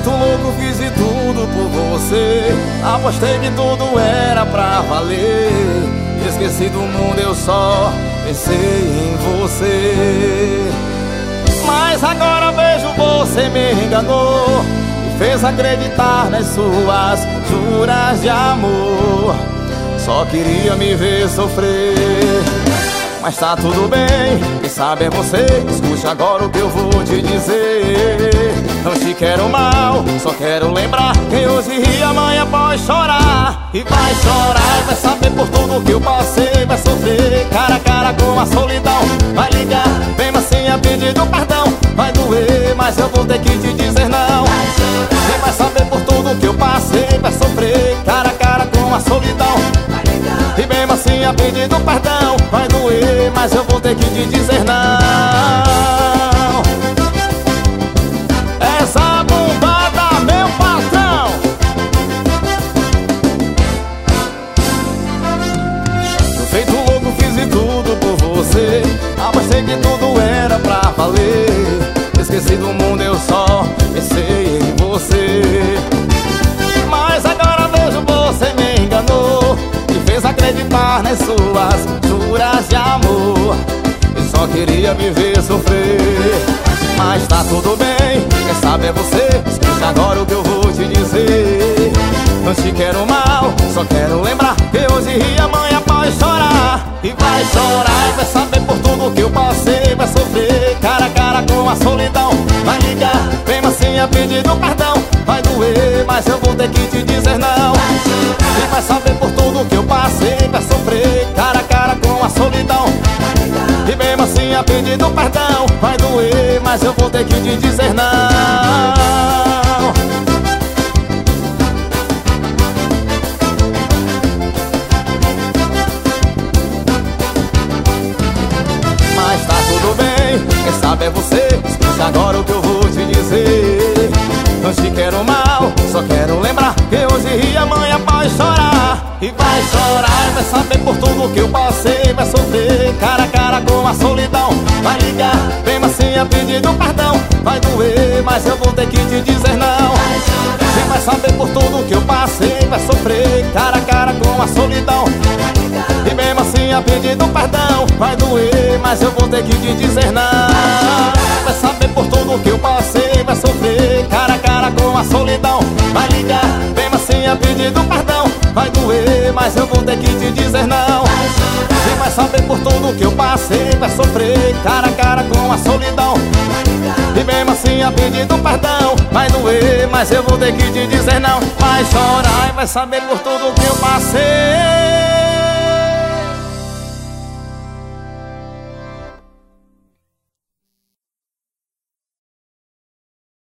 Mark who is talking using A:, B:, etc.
A: feito louco, fiz de tudo por você. Apostei que tudo era pra valer. Esqueci do mundo, eu só pensei em você. Mas agora vejo, você me enganou, me fez acreditar nas suas juras de amor. Só queria me ver sofrer. Mas tá tudo bem, quem sabe é você. Escute agora o que eu vou te dizer. Não te quero mal, só quero lembrar quem hoje ri amanhã pode chorar. E vai chorar, vai saber por tudo que eu passei. Vai sofrer cara a cara com a solidão. Vai ligar, mesmo assim a pedindo perdão. Vai doer, mas eu vou ter que te dizer não. Quem vai saber por tudo que eu passei. Vai sofrer cara a cara com a solidão. E mesmo assim a pedindo perdão. Vai doer, mas eu vou ter que te dizer não. Essa bombada, meu patrão. Tô feito louco, fiz de tudo por você. Apostei que tudo era pra valer. Esqueci do mundo, eu só pensei em você. Mas agora vejo, você me enganou, me fez acreditar nas suas juras de amor. E só queria me ver sofrer. Mas tá tudo bem, quem sabe é você. Escute agora o que eu vou te dizer. Não te quero mal, só quero lembrar que hoje ri amanhã pode chorar. E vai chorar, vai saber por tudo que eu passei. Vai sofrer cara a cara com a solidão. Vai ligar, mesmo assim a pedindo perdão. Vai doer, mas eu vou ter que te dizer não. E vai saber por tudo que eu passei. Vai sofrer cara a cara com a solidão. E mesmo assim a pedindo perdão. Vai doer, mas eu vou ter que te dizer não. Mas tá tudo bem, quem sabe é você. Escute agora o que eu vou te dizer. Não te quero mal, só quero lembrar que hoje ri amanhã pode chorar. E vai chorar, vai saber por tudo que eu passei. Vai sofrer cara a cara com a solidão. Vai ligar, mesmo assim a pedindo perdão. Vai doer, mas eu vou ter que te dizer não. E vai saber por tudo que eu passei. Vai sofrer cara a cara com a solidão. E mesmo assim a pedindo perdão. Vai doer, mas eu vou ter que te dizer não. Vai saber por tudo que eu passei. Vai sofrer cara a cara com a solidão. Vai ligar, mesmo assim a pedindo perdão. Vai doer, mas eu vou ter que te dizer não. E vai saber por tudo que eu passei. Vai sofrer cara a cara com a solidão. E mesmo assim a pedindo perdão. Vai doer, mas eu vou ter que te dizer não. Vai chorar e vai saber por tudo que eu passei.